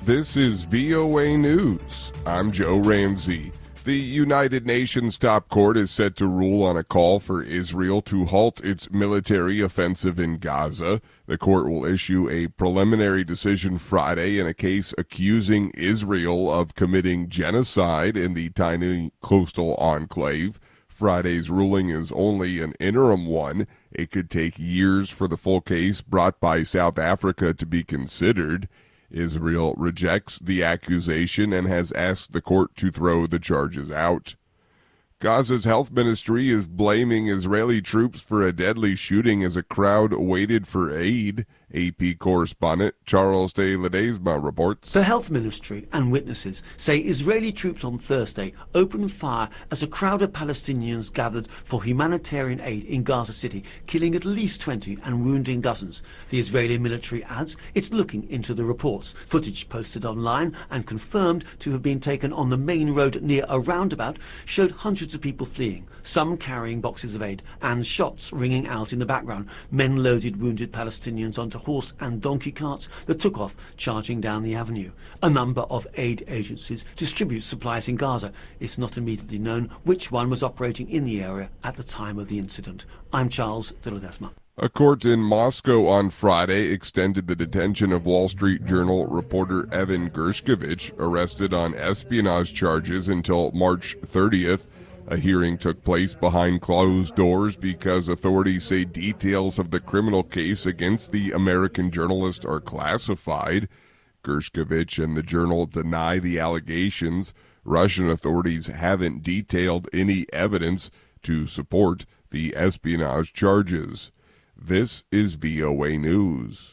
This is VOA News. I'm Joe Ramsey. The United Nations top court is set to rule on a call for Israel to halt its military offensive in Gaza. The court will issue a preliminary decision Friday in a case accusing Israel of committing genocide in the tiny coastal enclave. Friday's ruling is only an interim one. It could take years for the full case brought by South Africa to be considered. Israel rejects the accusation and has asked the court to throw the charges out. Gaza's health ministry is blaming Israeli troops for a deadly shooting as a crowd waited for aid. AP correspondent Charles de Ledesma reports. The health ministry and witnesses say Israeli troops on Thursday opened fire as a crowd of Palestinians gathered for humanitarian aid in Gaza City, killing at least 20 and wounding dozens. The Israeli military adds it's looking into the reports. Footage posted online and confirmed to have been taken on the main road near a roundabout showed hundreds of people fleeing, some carrying boxes of aid, and shots ringing out in the background. Men loaded wounded Palestinians onto horse and donkey carts that took off, charging down the avenue. A number of aid agencies distribute supplies in Gaza. It's not immediately known which one was operating in the area at the time of the incident. I'm Charles de Ledesma. A court in Moscow on Friday extended the detention of Wall Street Journal reporter Evan Gershkovich, arrested on espionage charges, until March 30th. A hearing took place behind closed doors because authorities say details of the criminal case against the American journalist are classified. Gershkovich and the Journal deny the allegations. Russian authorities haven't detailed any evidence to support the espionage charges. This is VOA News.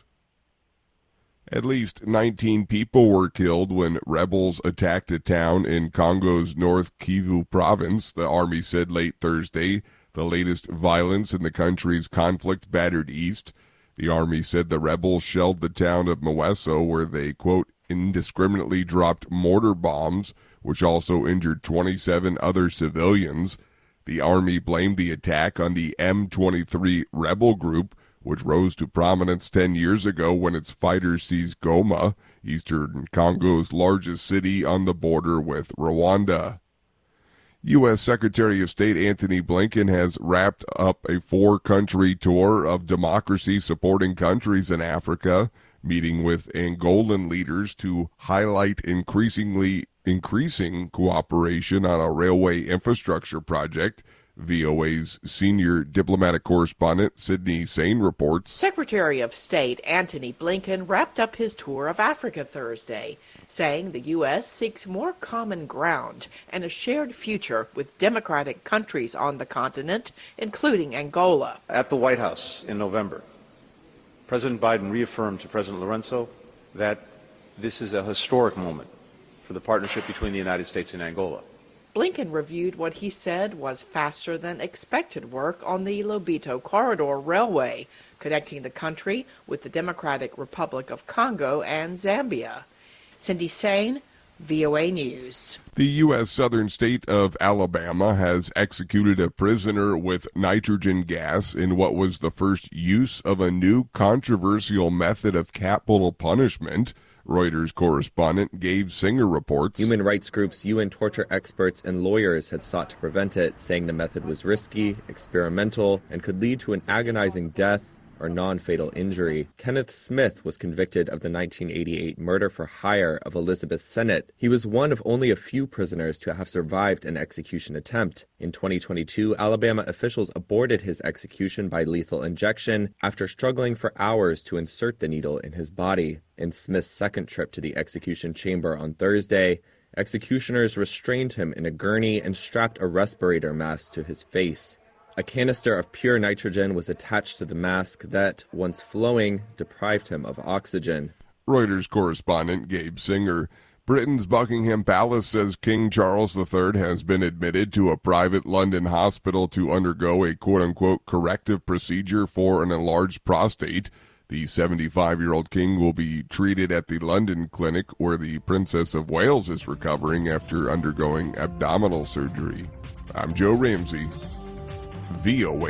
At least 19 people were killed when rebels attacked a town in Congo's North Kivu province, the army said late Thursday, the latest violence in the country's conflict-battered east. The army said the rebels shelled the town of Mweso, where they, quote, indiscriminately dropped mortar bombs, which also injured 27 other civilians. The army blamed the attack on the M23 rebel group, which rose to prominence 10 years ago when its fighters seized Goma, eastern Congo's largest city on the border with Rwanda. U.S. Secretary of State Antony Blinken has wrapped up a 4-country tour of democracy-supporting countries in Africa, meeting with Angolan leaders to highlight increasing cooperation on a railway infrastructure project. VOA's senior diplomatic correspondent Sydney Sain reports. Secretary of State Antony Blinken wrapped up his tour of Africa Thursday, saying the U.S. seeks more common ground and a shared future with democratic countries on the continent, including Angola. At the White House in November, President Biden reaffirmed to President Lourenço that this is a historic moment for the partnership between the United States and Angola. Blinken reviewed what he said was faster than expected work on the Lobito Corridor Railway, connecting the country with the Democratic Republic of Congo and Zambia. Cindy Sain, VOA News. The U.S. southern state of Alabama has executed a prisoner with nitrogen gas in what was the first use of a new controversial method of capital punishment. Reuters correspondent Gabe Singer reports. Human rights groups, UN torture experts, and lawyers had sought to prevent it, saying the method was risky, experimental, and could lead to an agonizing death or non-fatal injury. Kenneth Smith was convicted of the 1988 murder for hire of Elizabeth Sennett. He was one of only a few prisoners to have survived an execution attempt. In 2022, Alabama officials aborted his execution by lethal injection after struggling for hours to insert the needle in his body. In Smith's second trip to the execution chamber on Thursday, executioners restrained him in a gurney and strapped a respirator mask to his face. A canister of pure nitrogen was attached to the mask that, once flowing, deprived him of oxygen. Reuters correspondent Gabe Singer. Britain's Buckingham Palace says King Charles III has been admitted to a private London hospital to undergo a quote-unquote corrective procedure for an enlarged prostate. The 75-year-old king will be treated at the London clinic where the Princess of Wales is recovering after undergoing abdominal surgery. I'm Joe Ramsey, VOA